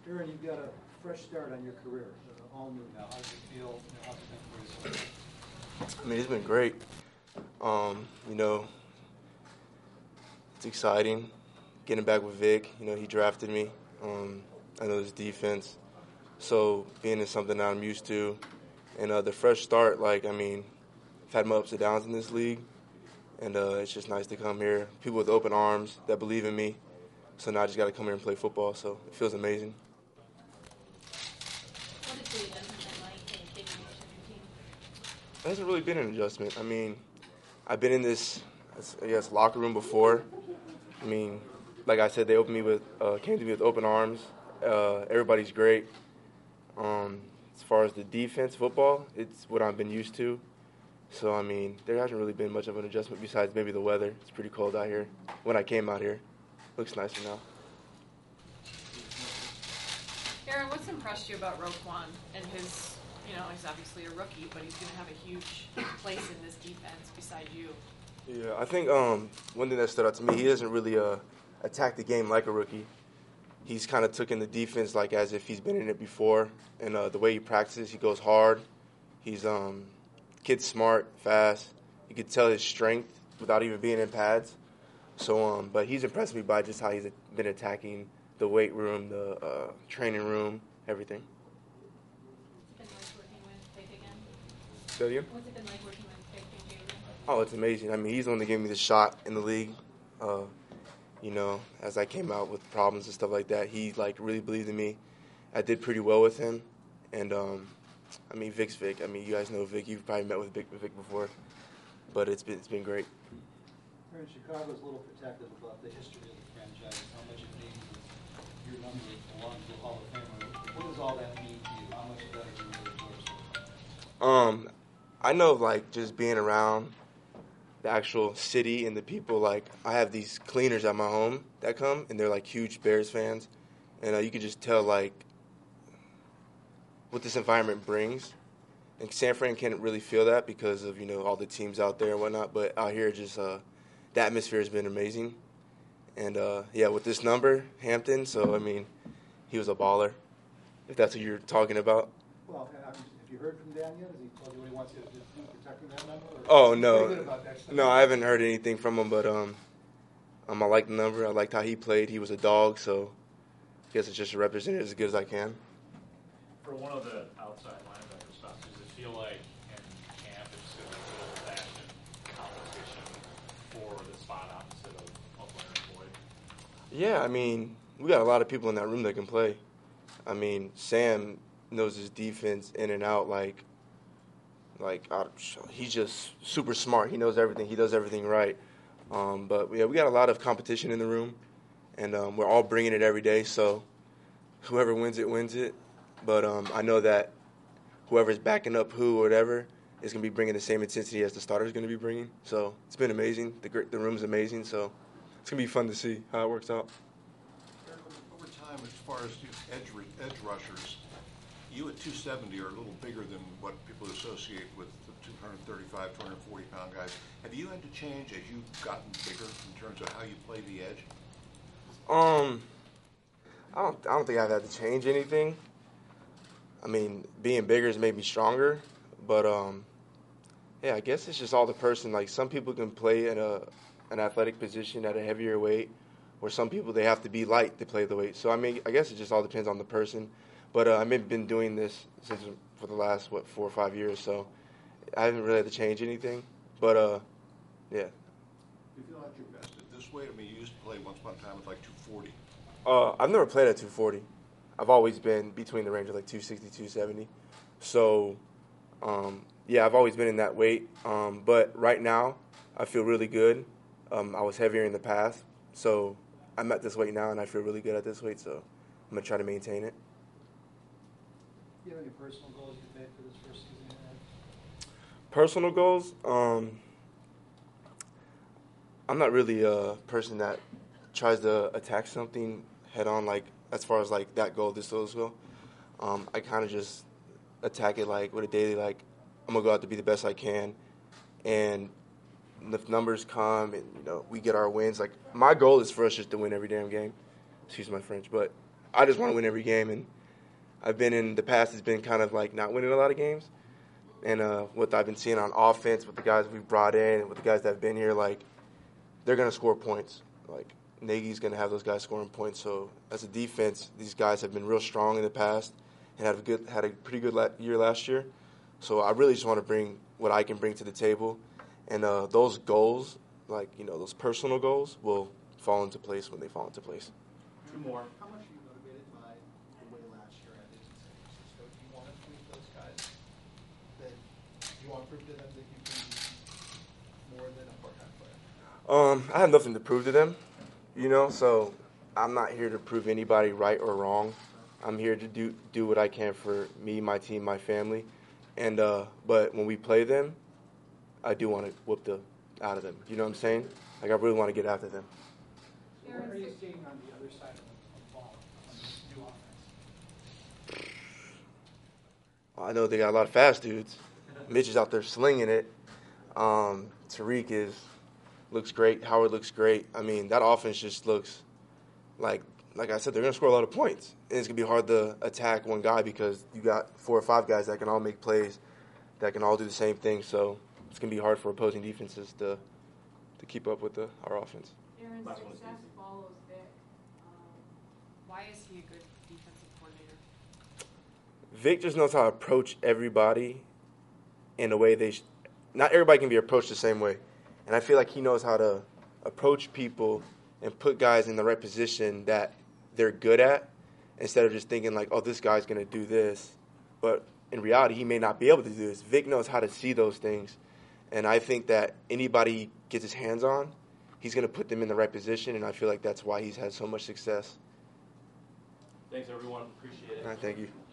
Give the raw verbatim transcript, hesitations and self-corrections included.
Aaron, you've got a fresh start on your career, uh, all new now. How does it feel? You know, how's it been for you? I mean, it's been great. Um, you know, it's exciting getting back with Vic. You know, he drafted me. Um, I know his defense. So being in something that I'm used to, and uh, the fresh start, like, I mean, I've had my ups and downs in this league, and uh, it's just nice to come here. People with open arms that believe in me. So now I just got to come here and play football. So it feels amazing. What is the adjustment like in taking over your team? It hasn't really been an adjustment. I mean, I've been in this, I guess, locker room before. I mean, like I said, they opened me with, uh, came to me with open arms. Uh, everybody's great. Um, as far as the defense, football, it's what I've been used to. So, I mean, there hasn't really been much of an adjustment besides maybe the weather. It's pretty cold out here. When I came out here, looks nicer now. Aaron, what's impressed you about Roquan and his, you know, he's obviously a rookie, but he's going to have a huge place in this defense beside you. Yeah, I think um, one thing that stood out to me, he doesn't really uh, attack the game like a rookie. He's kind of took in the defense like as if he's been in it before, and uh, the way he practices, he goes hard. He's um, kid's smart, fast. You could tell his strength without even being in pads. So, um, but he's impressed me by just how he's been attacking the weight room, the uh, training room, everything. What's it been like working with Vic again? So you? What's it been like working with Vic and Jalen? Oh, it's amazing. I mean, he's the one that gave me the shot in the league. Uh, you know, as I came out with problems and stuff like that, he like really believed in me. I did pretty well with him, and um, I mean, Vic's Vic. I mean, you guys know Vic. You've probably met with Vic, Vic before, but it's been it's been great. Aaron, Chicago's a little protective about the history of the franchise, how much it means that your number belongs to the Hall of Famer. What does all that mean to you? How much of that have you really absorbed? Um, I know, like, just being around the actual city and the people, like, I have these cleaners at my home that come, and they're, like, huge Bears fans. And uh, you can just tell, like, what this environment brings. And San Fran can't really feel that because of, you know, all the teams out there and whatnot. But out here, just uh, the atmosphere has been amazing. And, uh, yeah, with this number, Hampton, so, I mean, he was a baller, if that's what you're talking about. Well, have you heard from Dan yet? Has he told you what he wants you to do protecting that number? Or Oh, is he no. pretty good about that stuff? No, I haven't heard anything from him, but um, um, I like the number. I liked how he played. He was a dog, so I guess it's just to represent it as good as I can. For one of the outside linebacker spots, does it feel like in camp it's going to be a old-fashioned competition for the spot opposite of Uncle Aaron Boyd? Yeah, I mean, we got a lot of people in that room that can play. I mean, Sam knows his defense in and out. Like, like uh, he's just super smart. He knows everything. He does everything right. Um, but yeah, we got a lot of competition in the room, and um, we're all bringing it every day. So whoever wins it wins it. But um, I know that whoever's backing up who or whatever is going to be bringing the same intensity as the starter's going to be bringing. So it's been amazing. The the room's amazing. So it's going to be fun to see how it works out. Over time, as far as edge edge rushers, you at two seventy are a little bigger than what people associate with the two thirty-five, two forty pound guys. Have you had to change as you've gotten bigger in terms of how you play the edge? Um, I don't. I don't think I've had to change anything. I mean, being bigger has made me stronger, but um, yeah, I guess it's just all the person. Like, some people can play in a an athletic position at a heavier weight, or some people they have to be light to play the weight. So I mean, I guess it just all depends on the person. But uh, I've been doing this since for the last what four or five years, so I haven't really had to change anything. But uh, yeah. Do you feel like you're best at this weight? I mean, you used to play once upon a time with like two forty. Uh, I've never played at two forty. I've always been between the range of like two sixty, two seventy. So, um, yeah, I've always been in that weight. Um, but right now, I feel really good. Um, I was heavier in the past. So I'm at this weight now, and I feel really good at this weight. So I'm going to try to maintain it. Do you have any personal goals you made for this first season you had? Personal goals? Um, I'm not really a person that tries to attack something head on, like, as far as, like, that goal, this goal, go. Um, I kind of just attack it, like, with a daily, like, I'm going to go out to be the best I can. And if numbers come and, you know, we get our wins, like, my goal is for us just to win every damn game. Excuse my French. But I just want to win every game, and I've been in the past. It's been kind of like not winning a lot of games, and uh, what I've been seeing on offense with the guys we've brought in, with the guys that have been here, like they're gonna score points. Like Nagy's gonna have those guys scoring points. So as a defense, these guys have been real strong in the past and had a good had a pretty good la- year last year. So I really just want to bring what I can bring to the table, and uh, those goals, like you know, those personal goals, will fall into place when they fall into place. Two more. How much are you motivated by the way last year ended in San Francisco? Do you want to prove those guys that do you want to prove to them that you can be more than a part-time player? Um, I have nothing to prove to them, you know, so I'm not here to prove anybody right or wrong. I'm here to do do what I can for me, my team, my family, and uh, but when we play them, I do want to whoop the out of them. You know what I'm saying? Like I really want to get after them. What are you seeing on the other side of the ball on this new offense? I know they got a lot of fast dudes. Mitch is out there slinging it. Um, Tariq is looks great. Howard looks great. I mean, that offense just looks like, like I said, they're going to score a lot of points. And it's going to be hard to attack one guy because you got four or five guys that can all make plays, that can all do the same thing. So it's going to be hard for opposing defenses to to keep up with the, our offense. Aaron's Last one, success Steve. follows Vic. Um, Why is he a good defensive coordinator? Vic just knows how to approach everybody in a way they sh- not everybody can be approached the same way. And I feel like he knows how to approach people and put guys in the right position that they're good at instead of just thinking like, oh, this guy's going to do this. But in reality, he may not be able to do this. Vic knows how to see those things. And I think that anybody he gets his hands on, he's going to put them in the right position, and I feel like that's why he's had so much success. Thanks, everyone. Appreciate it. All right, thank you.